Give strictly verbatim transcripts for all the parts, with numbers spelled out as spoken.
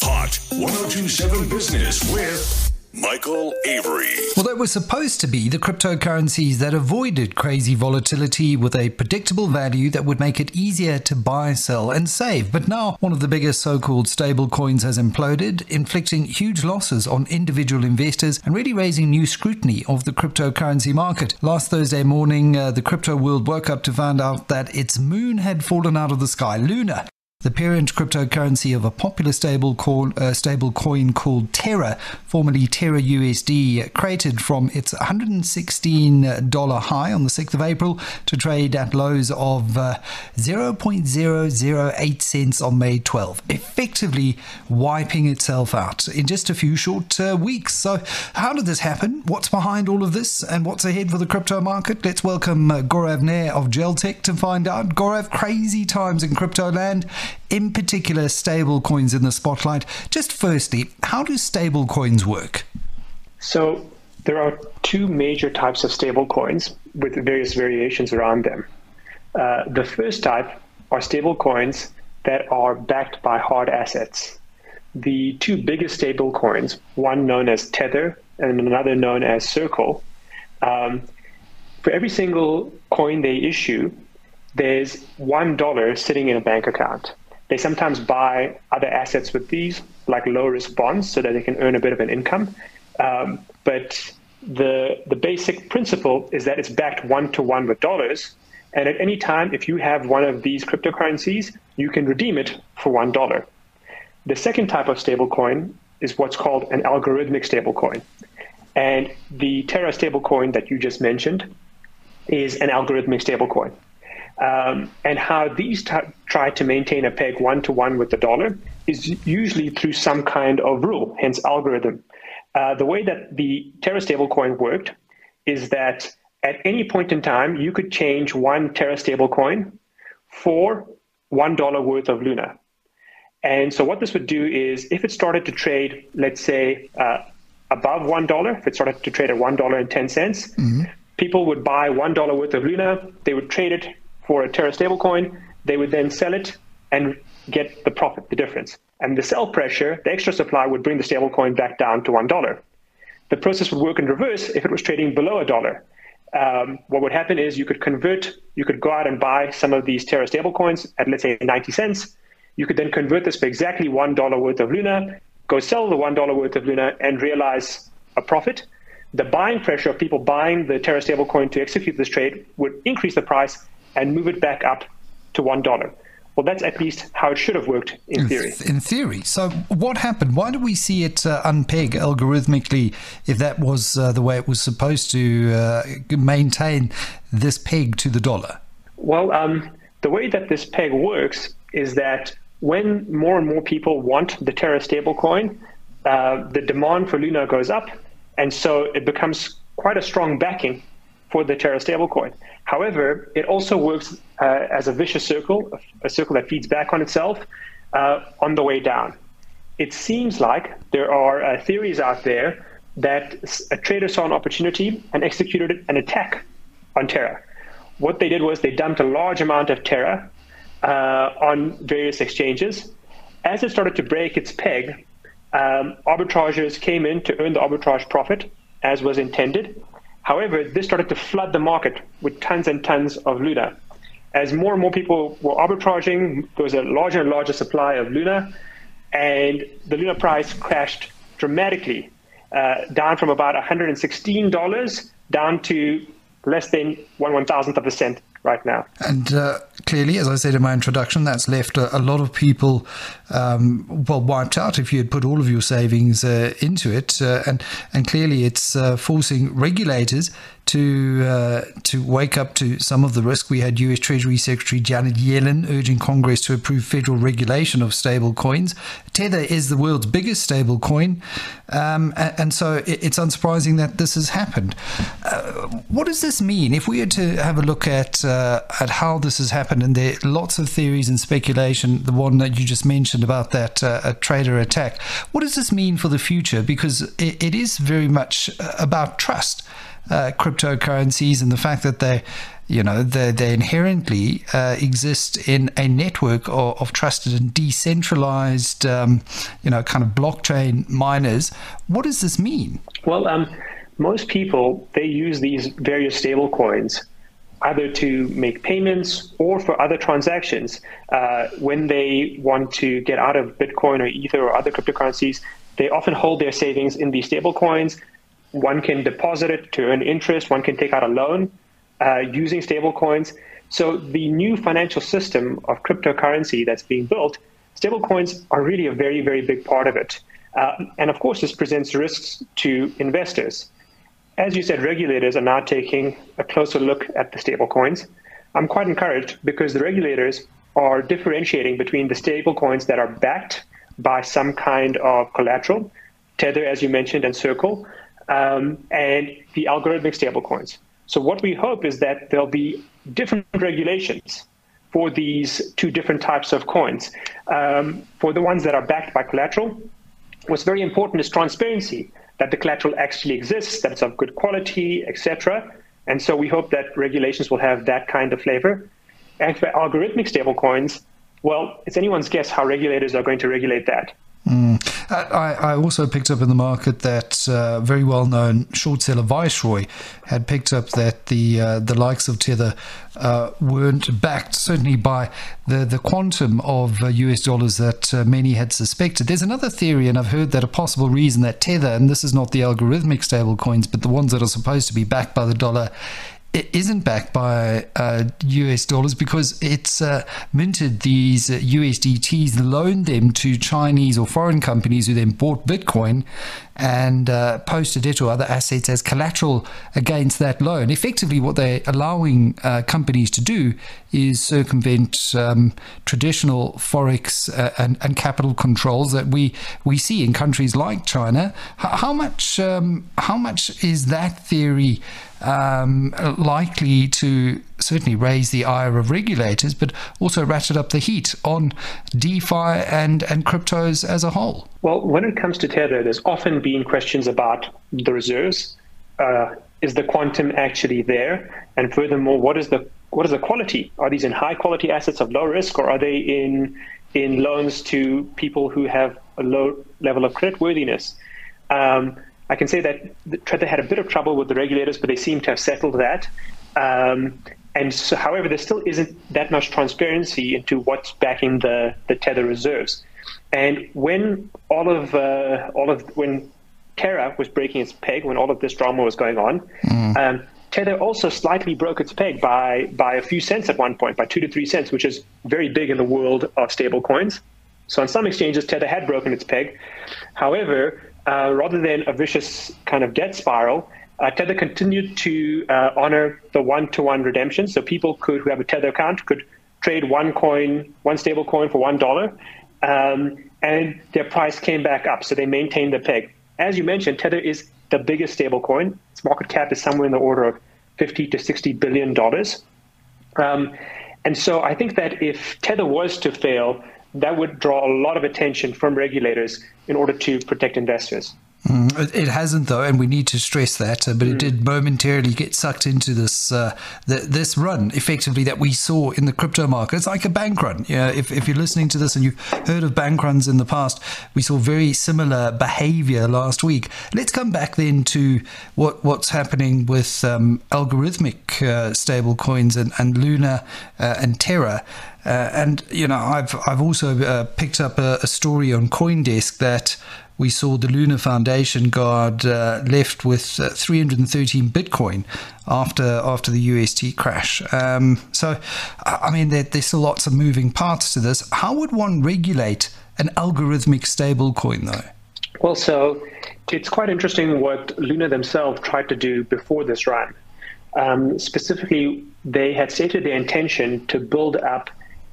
Hot ten twenty-seven Business with Michael Avery. Well, they were supposed to be the cryptocurrencies that avoided crazy volatility with a predictable value that would make it easier to buy, sell, and save. But now one of the biggest so-called stable coins has imploded, inflicting huge losses on individual investors and really raising new scrutiny of the cryptocurrency market. Last Thursday morning, uh, the crypto world woke up to find out that its moon had fallen out of the sky. Luna, the parent cryptocurrency of a popular stable, call, uh, stable coin called Terra, formerly Terra U S D, created from its one hundred sixteen dollars high on the sixth of April to trade at lows of uh, zero point zero zero eight cents on May twelfth, effectively wiping itself out in just a few short uh, weeks. So how did this happen? What's behind all of this? And what's ahead for the crypto market? Let's welcome uh, Gaurav Nair of GelTech to find out. Gaurav, crazy times in crypto land, in particular stable coins in the spotlight. Just firstly, how do stable coins work? So there are two major types of stable coins with various variations around them. Uh, the first type are stable coins that are backed by hard assets. The two biggest stable coins, one known as Tether and another known as Circle, um, for every single coin they issue, there's one dollar sitting in a bank account. They sometimes buy other assets with these, like low-risk bonds, so that they can earn a bit of an income. Um, but the the basic principle is that it's backed one-to-one with dollars. And at any time, if you have one of these cryptocurrencies, you can redeem it for one dollar. The second type of stablecoin is what's called an algorithmic stablecoin. And the Terra stablecoin that you just mentioned is an algorithmic stablecoin. Um, and how these t- try to maintain a peg one-to-one with the dollar is usually through some kind of rule, hence algorithm. Uh, the way that the Terra stablecoin worked is that at any point in time, you could change one Terra stablecoin for one dollar worth of Luna. And so what this would do is if it started to trade, let's say, uh, above one dollar, if it started to trade at one dollar and ten cents, mm-hmm. people would buy one dollar worth of Luna, they would trade it for a Terra stablecoin, they would then sell it and get the profit, the difference. And the sell pressure, the extra supply, would bring the stablecoin back down to one dollar. The process would work in reverse if it was trading below a dollar. Um, what would happen is you could convert, you could go out and buy some of these Terra stablecoins at, let's say, ninety cents. You could then convert this for exactly one dollar worth of Luna, go sell the one dollar worth of Luna and realize a profit. The buying pressure of people buying the Terra stablecoin to execute this trade would increase the price and move it back up to one dollar. Well, that's at least how it should have worked in theory. In theory. So what happened? Why did we see it uh, unpeg algorithmically if that was uh, the way it was supposed to uh, maintain this peg to the dollar? Well, um, the way that this peg works is that when more and more people want the Terra stablecoin, uh, the demand for Luna goes up, and so it becomes quite a strong backing for the Terra stablecoin. However, it also works uh, as a vicious circle, a circle that feeds back on itself uh, on the way down. It seems like there are uh, theories out there that a trader saw an opportunity and executed an attack on Terra. What they did was they dumped a large amount of Terra uh, on various exchanges. As it started to break its peg, um, arbitrageurs came in to earn the arbitrage profit, as was intended. However, this started to flood the market with tons and tons of Luna. As more and more people were arbitraging, there was a larger and larger supply of Luna, and the Luna price crashed dramatically, uh, down from about one hundred sixteen dollars down to less than one one thousandth of a cent right now. And uh, clearly, as I said in my introduction, that's left a, a lot of people, um, well, wiped out if you had put all of your savings uh, into it. Uh, and, and clearly, it's uh, forcing regulators to uh, to wake up to some of the risk. We had U S Treasury Secretary Janet Yellen urging Congress to approve federal regulation of stable coins. Tether is the world's biggest stable coin, um, and, and so it, it's unsurprising that this has happened. Uh, what does this mean? If we were to have a look at uh, at how this has happened, and there are lots of theories and speculation, the one that you just mentioned about that uh, a trader attack, what does this mean for the future? Because it, it is very much about trust. uh, cryptocurrencies and the fact that they, you know, they, they inherently uh, exist in a network of, of trusted and decentralized, um, you know, kind of blockchain miners. What does this mean? Well, um, most people, they use these various stable coins either to make payments or for other transactions. Uh, when they want to get out of Bitcoin or Ether or other cryptocurrencies, they often hold their savings in these stable coins. One can deposit it to earn interest. One can take out a loan uh, using stable coins. So the new financial system of cryptocurrency that's being built, stable coins are really a very, very big part of it. Uh, and of course, this presents risks to investors. As you said, regulators are now taking a closer look at the stable coins. I'm quite encouraged because the regulators are differentiating between the stable coins that are backed by some kind of collateral, Tether, as you mentioned, and Circle, um, and the algorithmic stable coins. So what we hope is that there'll be different regulations for these two different types of coins. Um, for the ones that are backed by collateral, what's very important is transparency, that the collateral actually exists, that it's of good quality, et cetera. And so we hope that regulations will have that kind of flavor. And for algorithmic stablecoins, well, it's anyone's guess how regulators are going to regulate that. Mm. I, I also picked up in the market that uh, very well-known short seller Viceroy had picked up that the uh, the likes of Tether uh, weren't backed, certainly by the, the quantum of uh, U S dollars that uh, many had suspected. There's another theory, and I've heard that a possible reason that Tether, and this is not the algorithmic stable coins, but the ones that are supposed to be backed by the dollar, it isn't backed by uh, U S dollars because it's uh, minted these uh, U S D Ts, loaned them to Chinese or foreign companies who then bought Bitcoin and uh, posted it or other assets as collateral against that loan. Effectively, what they're allowing uh, companies to do is circumvent um, traditional forex uh, and, and capital controls that we, we see in countries like China. H- how much um, how much is that theory Um, likely to certainly raise the ire of regulators, but also ratchet up the heat on DeFi and, and cryptos as a whole? Well, when it comes to Tether, there's often been questions about the reserves. Uh, is the quantum actually there? And furthermore, what is the what is the quality? Are these in high quality assets of low risk, or are they in in loans to people who have a low level of creditworthiness? Um, I can say that Tether had a bit of trouble with the regulators, but they seem to have settled that. Um, and so, however, there still isn't that much transparency into what's backing the, the Tether reserves. And when all of uh, all of when Terra was breaking its peg, when all of this drama was going on, mm. um, Tether also slightly broke its peg by by a few cents at one point, by two to three cents, which is very big in the world of stable coins. So on some exchanges, Tether had broken its peg. However, Uh, rather than a vicious kind of debt spiral, uh, Tether continued to uh, honor the one-to-one redemption. So people could, who have a Tether account, could trade one coin, one stable coin for one dollar, um, and their price came back up. So they maintained the peg. As you mentioned, Tether is the biggest stable coin. Its market cap is somewhere in the order of fifty to sixty billion dollars. Um, and so I think that if Tether was to fail, that would draw a lot of attention from regulators in order to protect investors. Mm, it hasn't, though, and we need to stress that, uh, but it did momentarily get sucked into this uh, the, this run, effectively, that we saw in the crypto market. It's like a bank run. You know, if, if you're listening to this and you've heard of bank runs in the past, we saw very similar behavior last week. Let's come back then to what what's happening with um, algorithmic uh, stable coins and, and Luna uh, and Terra. Uh, and, you know, I've, I've also uh, picked up a, a story on CoinDesk that we saw the Luna Foundation guard uh, left with uh, three hundred thirteen Bitcoin after after the U S T crash. Um, so, I mean, there, there's still lots of moving parts to this. How would one regulate an algorithmic stable coin, though? Well, so it's quite interesting what Luna themselves tried to do before this run. Um, specifically, they had stated their intention to build up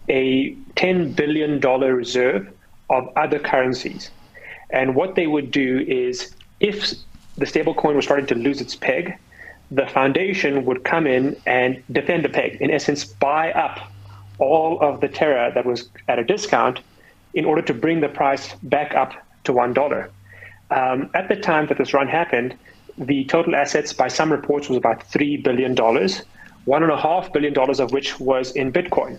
a ten billion dollars reserve of other currencies. And what they would do is, if the stablecoin was starting to lose its peg, the foundation would come in and defend the peg, in essence, buy up all of the Terra that was at a discount in order to bring the price back up to one dollar. Um, at the time that this run happened, the total assets by some reports was about three billion dollars, one and a half billion dollars of which was in Bitcoin.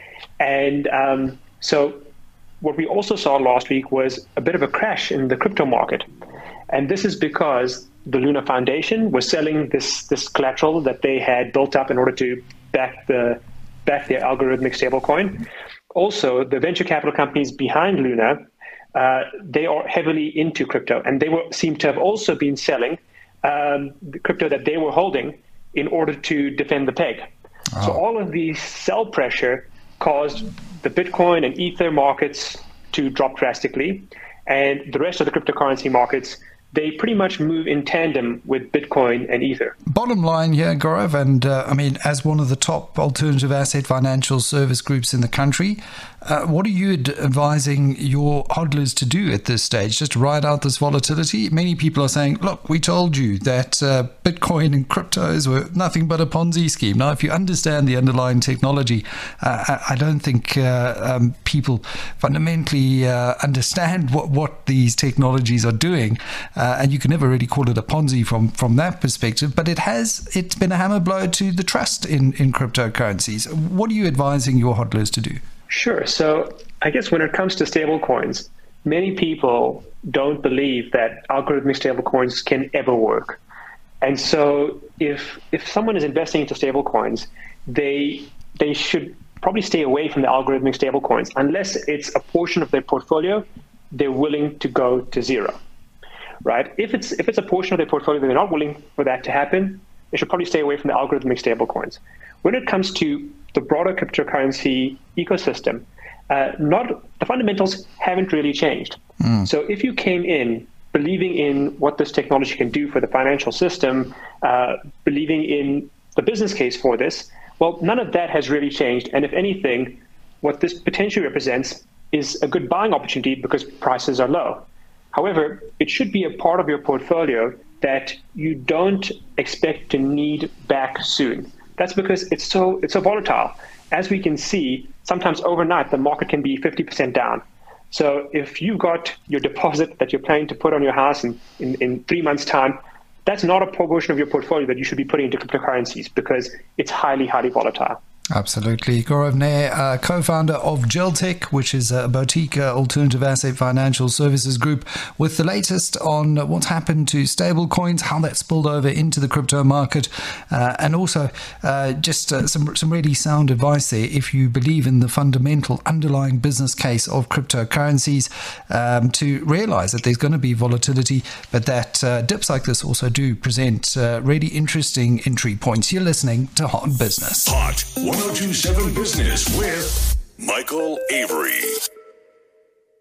And um, so what we also saw last week was a bit of a crash in the crypto market. And this is because the Luna Foundation was selling this, this collateral that they had built up in order to back the back their algorithmic stablecoin. Also, the venture capital companies behind Luna, uh, they are heavily into crypto, and they were, seem to have also been selling um, the crypto that they were holding in order to defend the peg. Oh. So all of the sell pressure caused the Bitcoin and Ether markets to drop drastically, and the rest of the cryptocurrency markets, they pretty much move in tandem with Bitcoin and Ether. Bottom line here, Gaurav, and uh, I mean, as one of the top alternative asset financial service groups in the country, uh, what are you ad- advising your hodlers to do at this stage? Just ride out this volatility? Many people are saying, look, we told you that uh, Bitcoin and cryptos were nothing but a Ponzi scheme. Now, if you understand the underlying technology, uh, I, I don't think uh, um, people fundamentally uh, understand what, what these technologies are doing. Uh, and you can never really call it a Ponzi from, from that perspective, but it has it's been a hammer blow to the trust in, in cryptocurrencies. What are you advising your hodlers to do? Sure. So I guess when it comes to stablecoins, many people don't believe that algorithmic stablecoins can ever work. And so if if someone is investing into stablecoins, they they should probably stay away from the algorithmic stablecoins unless it's a portion of their portfolio they're willing to go to zero. Right? If it's if it's a portion of their portfolio that they're not willing for that to happen, they should probably stay away from the algorithmic stablecoins. When it comes to the broader cryptocurrency ecosystem, uh, not the fundamentals haven't really changed. Mm. So if you came in believing in what this technology can do for the financial system, uh, believing in the business case for this, well, none of that has really changed. And if anything, what this potentially represents is a good buying opportunity because prices are low. However, it should be a part of your portfolio that you don't expect to need back soon. That's because it's so it's so volatile. As we can see, sometimes overnight, the market can be fifty percent down. So if you've got your deposit that you're planning to put on your house in, in, in three months' time, that's not a portion of your portfolio that you should be putting into cryptocurrencies because it's highly, highly volatile. Absolutely. Gaurav Nair, uh, co-founder of GelTech, which is a boutique uh, alternative asset financial services group, with the latest on what's happened to stablecoins, how that spilled over into the crypto market, uh, and also uh, just uh, some some really sound advice there if you believe in the fundamental underlying business case of cryptocurrencies, um, to realize that there's going to be volatility, but that uh, dips like this also do present uh, really interesting entry points. You're listening to Hot Business. Hot one oh two point seven Business with Michael Avery.